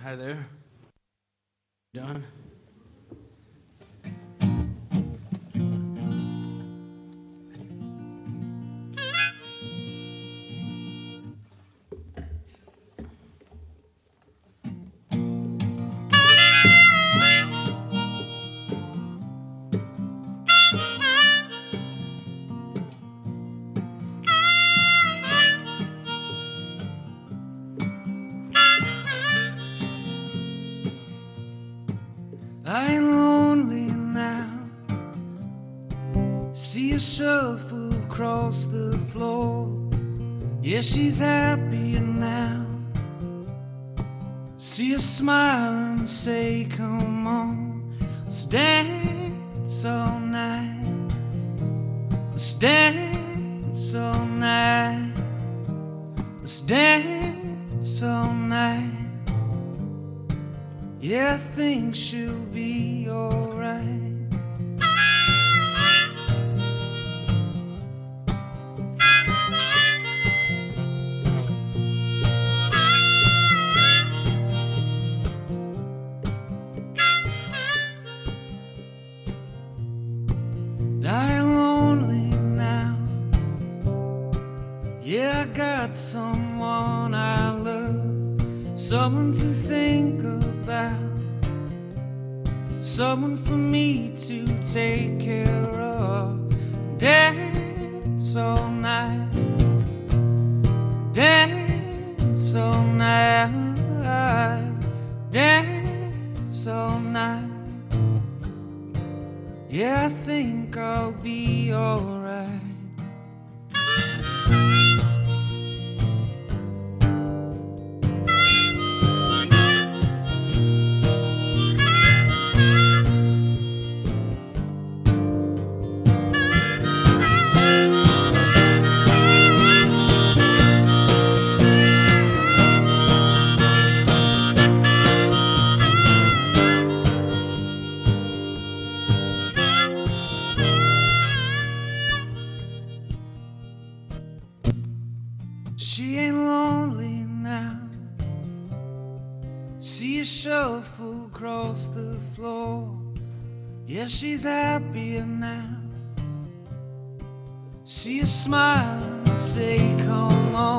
Hi there. Done? I ain't lonely now. See her shuffle across the floor. Yeah, she's happier now. See her smile and say, come on, let's dance all night. Let's dance all night. Let's dance all night. Yeah, I think she'll be alright. I ain't lonely now. Yeah, I got someone I love, someone to think about, someone for me to take care of. Dance all night, dance all night, dance all night. Yeah, I think I'll be alright. She ain't lonely now. See her shuffle across the floor. Yeah, she's happier now. See her smile and say, come on.